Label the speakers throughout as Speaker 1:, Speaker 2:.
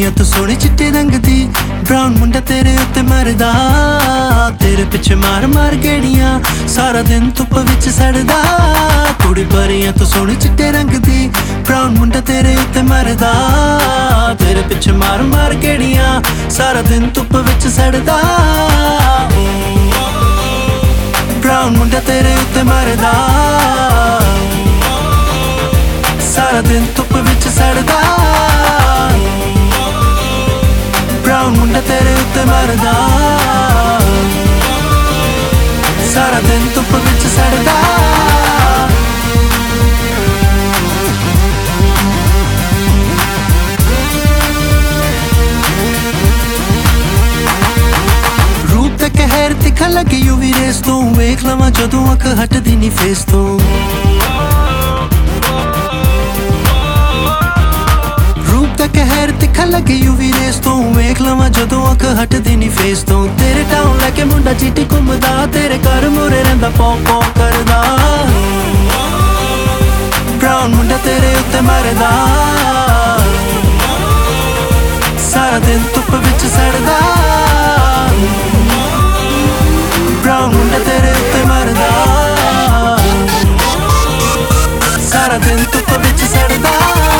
Speaker 1: ਪਰੀਆਂ ਤੂੰ ਸੋਹਣੀ ਚਿੱਟੇ ਰੰਗ ਦੀ ਬ੍ਰਾਊਨ ਮੁੰਡਾ ਤੇਰੇ ਉੱਤੇ ਮਰਦਾ ਤੇਰੇ ਪਿੱਛੇ ਮਾਰ ਮਾਰ ਗੇੜੀਆਂ ਸਾਰਾ ਦਿਨ ਧੁੱਪ ਵਿੱਚ ਸੜਦਾ ਕੁੜੀ ਪਰੀਆਂ ਤੂੰ ਸੋਹਣੀ ਚਿੱਟੇ ਰੰਗ ਦੀ ਬ੍ਰਾਊਨ ਮੁੰਡਾ ਤੇਰੇ ਉੱਤੇ ਮਰਦਾ ਤੇਰੇ ਪਿੱਛੇ ਮਾਰ ਮਾਰ ਗੇੜੀਆਂ ਸਾਰਾ ਦਿਨ ਧੁੱਪ ਵਿੱਚ ਸੜਦਾ ਬ੍ਰਾਊਨ ਮੁੰਡਾ ਤੇਰੇ ਉੱਤੇ ਮਰਦਾ ਸਾਰਾ ਦਿਨ ਧੁੱਪ ਵਿੱਚ ਸੜਦਾ ਬ੍ਰਾਊਨ ਮੁੰਡਾ ਤੇਰੇ ਉੱਤੇ ਮਰਦਾ ਸਾਰਾ ਦਿਨ ਧੁੱਪ ਵਿੱਚ ਸੜਦਾ ਰੂਪ ਤੇ ਕਹਿਰ ਤਿੱਖਾ ਲੱਗੇ ਯੂਵੀ ਰੇਸ ਤੋਂ ਵੇਖ ਲਵਾਂ ਜਦੋਂ ਅੱਖ ਹਟਦੀ ਨੀ ਫੇਸ ਤੋਂ ਕਹਿਰ ਤਿੱਖਾ ਲੱਗੇ ਯੂਵੀ ਰੇਸ ਤੋਂ ਵੇਖ ਲਵਾਂ ਜਦੋਂ ਅੱਖ ਹਟਦੀ ਨੀ ਫੇਸ ਤੋਂ ਤੇਰੇ ਟਾਊਨ ਲੈ ਕੇ ਮੁੰਡਾ ਚੀਟੀ ਘੁੰਮਦਾ ਤੇਰੇ ਘਰ ਮੂਹਰੇ ਰਹਿੰਦਾ ਪੌਂ ਪੌਂ ਕਰਦਾ ਬ੍ਰਾਊਨ ਮੁੰਡਾ ਤੇਰੇ ਉੱਤੇ ਮਰਦਾ ਸਾਰਾ ਦਿਨ ਧੁੱਪ ਵਿੱਚ ਸੜਦਾ ਬ੍ਰਾਊਨ ਮੁੰਡਾ ਤੇਰੇ ਉੱਤੇ ਮਰਦਾ ਸਾਰਾ ਦਿਨ ਧੁੱਪ ਵਿੱਚ ਸੜਦਾ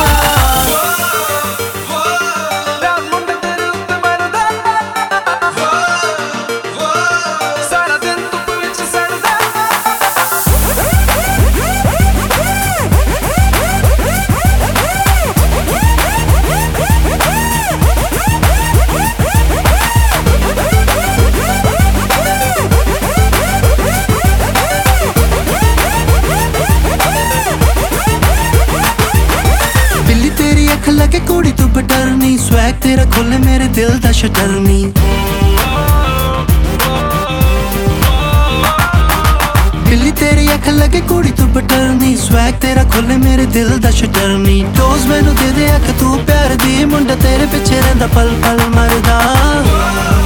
Speaker 1: लगे कुड़ी तू बटरनी स्वैग तेरा खोले मेरे दिल दा शटरनी बिल्ली तेरी अख लगे कुड़ी तू बटरनी स्वैग तेरा खोले मेरे दिल दा शटरनी डोज मैनू दे अख तू प्यार दी मुंडा तेरे पिछे रहिंदा पल पल मरदा